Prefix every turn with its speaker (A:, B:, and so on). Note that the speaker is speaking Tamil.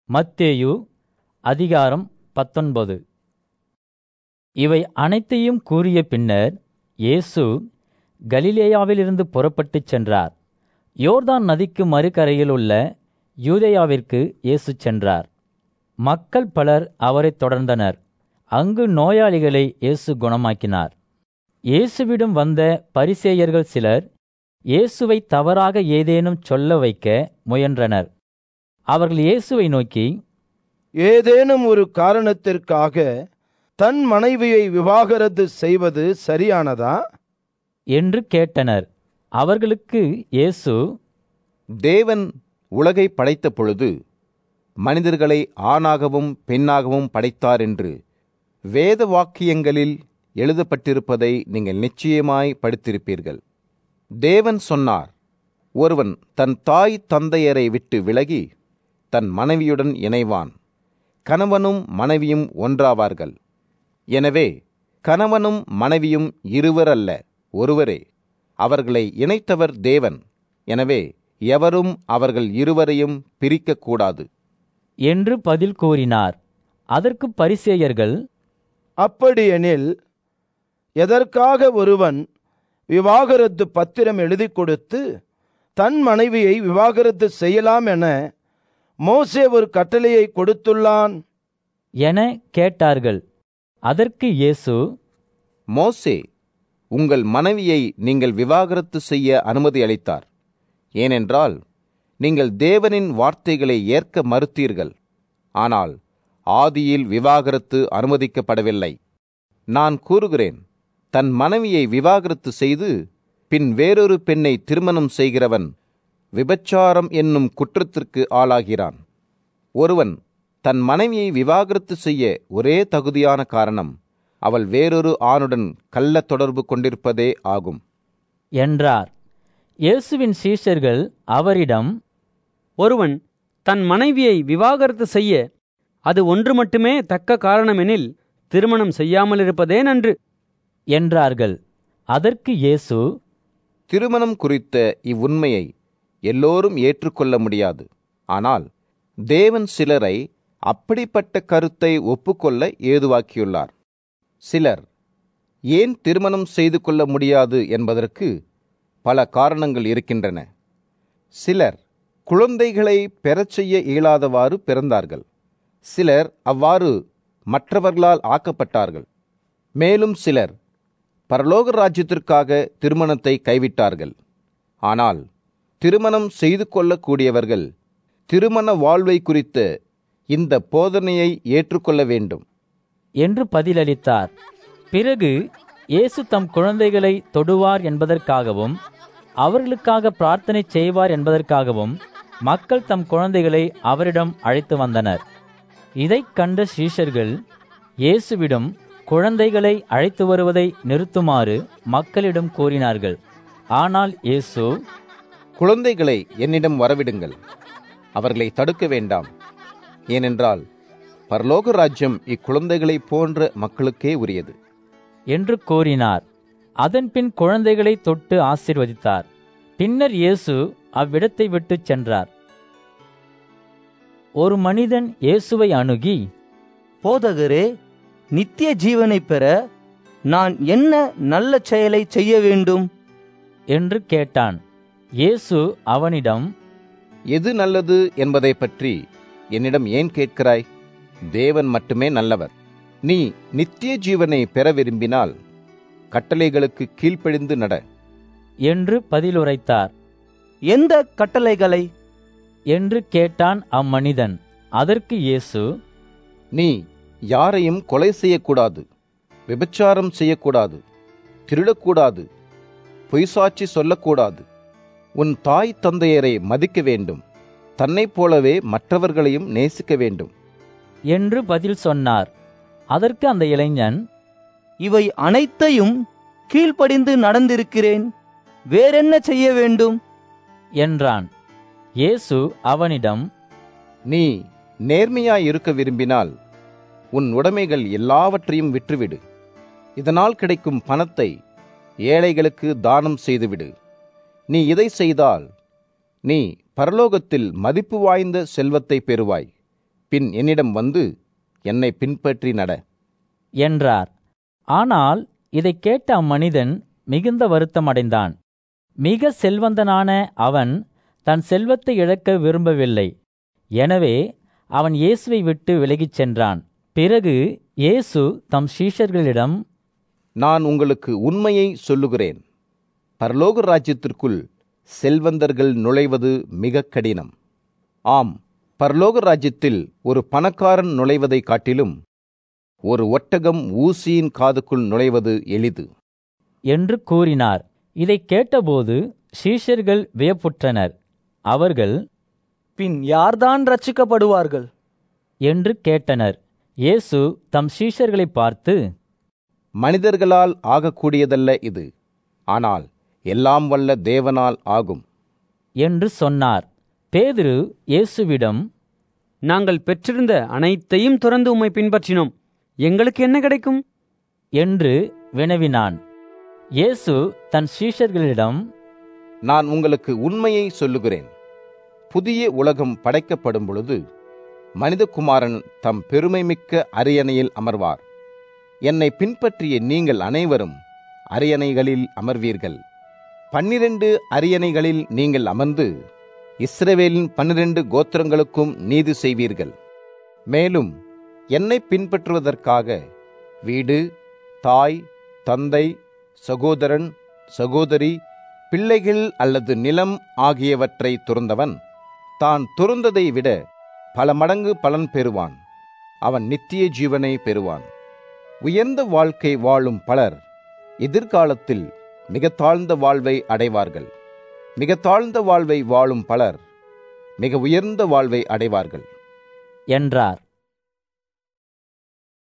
A: மத்தேயு அதிகாரம் 19. இவை அனைத்தையும் கூறிய பின்னர் இயேசு கலிலேயாவிலிருந்து புறப்பட்டுச் சென்றார். யோர்தான் நதிக்கு மறுகரையில் உள்ள யூதேயாவிற்கு இயேசு சென்றார். மக்கள் பலர் அவரைத் தொடர்ந்தனர். அங்கு நோயாளிகளை இயேசு குணமாக்கினார். இயேசுவிடம் வந்த பரிசேயர்கள் சிலர் இயேசுவை தவறாக ஏதேனும் சொல்ல வைக்க முயன்றனர். அவர்கள் இயேசுவை நோக்கி,
B: ஏதேனும் ஒரு காரணத்திற்காக தன் மனைவியை விவாகரத்து செய்வது சரியானதா
A: என்று கேட்டனர். அவர்களுக்கு இயேசு,
C: தேவன் உலகை படைத்த பொழுது மனிதர்களை ஆணாகவும் பெண்ணாகவும் படைத்தார் என்று வேத வாக்கியங்களில் எழுதப்பட்டிருப்பதை நீங்கள் நிச்சயமாய் படித்திருப்பீர்கள். தேவன் சொன்னார், ஒருவன் தன் தாய் தந்தையரை விட்டு விலகி தன் மனைவியுடன் இணைவான், கணவனும் மனைவியும் ஒன்றாவார்கள். எனவே கணவனும் மனைவியும் இருவர் அல்ல, ஒருவரே. அவர்களை இணைத்தவர் தேவன். எனவே எவரும் அவர்கள் இருவரையும் பிரிக்கக்கூடாது
A: என்று பதில் கூறினார். அதற்கு பரிசேயர்கள்,
B: அப்படியெனில் எதற்காக ஒருவன் விவாகரத்து பத்திரம் எழுதி கொடுத்து தன் மனைவியை விவாகரத்து செய்யலாம் என மோசே ஒரு கட்டளையை கொடுத்துள்ளான்
A: என கேட்டார்கள். அதற்கு இயேசு,
C: மோசே உங்கள் மனைவியை நீங்கள் விவாகரத்து செய்ய அனுமதி அளித்தார். ஏனென்றால் நீங்கள் தேவனின் வார்த்தைகளை ஏற்க மறுத்தீர்கள். ஆனால் ஆதியில் விவாகரத்து அனுமதிக்கப்படவில்லை. நான் கூறுகிறேன், தன் மனைவியை விவாகரத்து செய்து பின் வேறொரு பெண்ணை திருமணம் செய்கிறவன் விபச்சாரம் என்னும் குற்றத்திற்கு ஆளாகிறான். ஒருவன் தன் மனைவியை விவாகரத்து செய்ய ஒரே தகுதியான காரணம் அவள் வேறொரு ஆணுடன் கள்ள தொடர்பு கொண்டிருப்பதே ஆகும்
A: என்றார். இயேசுவின் சீஷர்கள் அவரிடம்,
D: ஒருவன் தன் மனைவியை விவாகரத்து செய்ய அது ஒன்று மட்டுமே தக்க காரணமெனில் திருமணம் செய்யாமலிருப்பதே நன்று
A: என்றார்கள். அதற்கு இயேசு,
C: திருமணம் குறித்த இவ்வுண்மையை எல்லோரும் ஏற்றுக்கொள்ள முடியாது. ஆனால் தேவன் சிலரை அப்படிப்பட்ட கருத்தை ஒப்புக்கொள்ள ஏதுவாக்கியுள்ளார். சிலர் ஏன் திருமணம் செய்து கொள்ள முடியாது என்பதற்கு பல காரணங்கள் இருக்கின்றன. சிலர் குழந்தைகளை பெறச் செய்ய இயலாதவாறு பிறந்தார்கள். சிலர் அவ்வாறு மற்றவர்களால் ஆக்கப்பட்டார்கள். மேலும் சிலர் பரலோக ராஜ்யத்திற்காக திருமணத்தை கைவிட்டார்கள். ஆனால் திருமணம் செய்து கொள்ளக்கூடியவர்கள் திருமண வாழ்வை குறித்த இந்த போதனையை ஏற்றுக்கொள்ள வேண்டும்
A: என்று பதிலளித்தார். பிறகு இயேசு தம் குழந்தைகளை தொடுவார் என்பதற்காகவும் அவர்களுக்காக பிரார்த்தனை செய்வார் என்பதற்காகவும் மக்கள் தம் குழந்தைகளை அவரிடம் அழைத்து வந்தனர். இதைக் கண்ட சீஷர்கள் இயேசுவிடம் குழந்தைகளை அழைத்து வருவதை நிறுத்துமாறு மக்களிடம் கூறினார்கள். ஆனால் இயேசு,
C: குழந்தைகளை என்னிடம் வரவிடுங்கள், அவர்களை தடுக்க வேண்டாம். ஏனென்றால் பரலோக ராஜ்யம் இக்குழந்தைகளைப் போன்ற மக்களுக்கே உரியது
A: என்று கூறினார். அதன்பின் குழந்தைகளை தொட்டு ஆசீர்வதித்தார். பின்னர் இயேசு அவ்விடத்தை விட்டுச் சென்றார். ஒரு மனிதன் இயேசுவை அணுகி,
E: போதகரே, நித்திய ஜீவனை பெற நான் என்ன நல்ல செயலை செய்ய வேண்டும்
A: என்று கேட்டான். இயேசு அவனிடம்,
C: எது நல்லது என்பதை பற்றி என்னிடம் ஏன் கேட்கிறாய்? தேவன் மட்டுமே நல்லவர். நீ நித்திய ஜீவனை பெற விரும்பினால் கட்டளைகளுக்கு கீழ்ப்படிந்து நட
A: என்று பதிலுரைத்தார்.
E: எந்த கட்டளைகளை
A: என்று கேட்டான் அம்மனிதன். அதற்கு இயேசு,
C: நீ யாரையும் கொலை செய்யக்கூடாது, விபச்சாரம் செய்யக்கூடாது, திருடக்கூடாது, பொய்சாட்சி சொல்லக்கூடாது, உன் தாய் தந்தையரை மதிக்க வேண்டும், தன்னைப் போலவே மற்றவர்களையும் நேசிக்க வேண்டும்
A: என்று பதில் சொன்னார். அதற்கு அந்த இளைஞன்,
E: இவை அனைத்தையும் கீழ்ப்படிந்து நடந்திருக்கிறேன், வேறென்ன செய்ய வேண்டும்
A: என்றான். இயேசு அவனிடம்,
C: நீ நேர்மையாய் இருக்க விரும்பினால் உன் உடைமைகள் எல்லாவற்றையும் விற்றுவிடு. இதனால் கிடைக்கும் பணத்தை ஏழைகளுக்கு தானம் செய்துவிடு. நீ இதை செய்தால் நீ பரலோகத்தில் மதிப்பு வாய்ந்த செல்வத்தை பெறுவாய். பின் என்னிடம் வந்து என்னை பின்பற்றி நட
A: என்றார். ஆனால் இதைக் கேட்ட அம்மனிதன் மிகுந்த வருத்தமடைந்தான். மிக செல்வந்தனான அவன் தன் செல்வத்தை இழக்க விரும்பவில்லை. எனவே அவன் இயேசுவை விட்டு விலகிச் சென்றான். பிறகு இயேசு தம் சீஷர்களிடம்,
C: நான் உங்களுக்கு உண்மையை சொல்லுகிறேன், பரலோக ராஜ்யத்திற்குள் செல்வந்தர்கள் நுழைவது மிக கடினம். ஆம், பரலோக ராஜ்யத்தில் ஒரு பணக்காரன் நுழைவதை காட்டிலும் ஒரு ஒட்டகம் ஊசியின் காதுக்குள் நுழைவது எளிது
A: என்று கூறினார். இதைக் கேட்டபோது சீஷர்கள் வியப்புற்றனர். அவர்கள்,
E: பின் யார்தான் ரட்சிக்கப்படுவார்கள்
A: என்று கேட்டனர். இயேசு தம் சீஷர்களை பார்த்து,
C: மனிதர்களால் ஆகக்கூடியதல்ல இது, ஆனால் எல்லாம் வல்ல தேவனால் ஆகும்
A: என்று சொன்னார். பேதுரு இயேசுவிடம்,
D: நாங்கள் பெற்றிருந்த அனைத்தையும் துறந்து உம்மை பின்பற்றினோம், எங்களுக்கு என்ன கிடைக்கும்
A: என்று வினவினான். இயேசு தன் சீஷர்களிடம்,
C: நான் உங்களுக்கு உண்மையை சொல்லுகிறேன், புதிய உலகம் படைக்கப்படும் பொழுது மனிதகுமாரன் தம் பெருமைமிக்க அரியணையில் அமர்வார். என்னை பின்பற்றிய நீங்கள் அனைவரும் அரியணைகளில் அமர்வீர்கள். 12 அரியணைகளில் நீங்கள் அமர்ந்து இஸ்ரவேலின் 12 கோத்திரங்களுக்கும் நீதி செய்வீர்கள். மேலும் என்னை பின்பற்றுவதற்காக வீடு, தாய், தந்தை, சகோதரன், சகோதரி, பிள்ளைகள் அல்லது நிலம் ஆகியவற்றை துறந்தவன் தான் துறந்ததை விட பல மடங்கு பலன் பெறுவான். அவன் நித்திய ஜீவனை பெறுவான். உயர்ந்த வாழ்க்கை வாழும் பலர் எதிர்காலத்தில் மிக தாழ்ந்த வாழ்வை அடைவார்கள். மிக தாழ்ந்த வாழ்வை வாழும் பலர் மிக உயர்ந்த வாழ்வை அடைவார்கள்
A: என்றார்.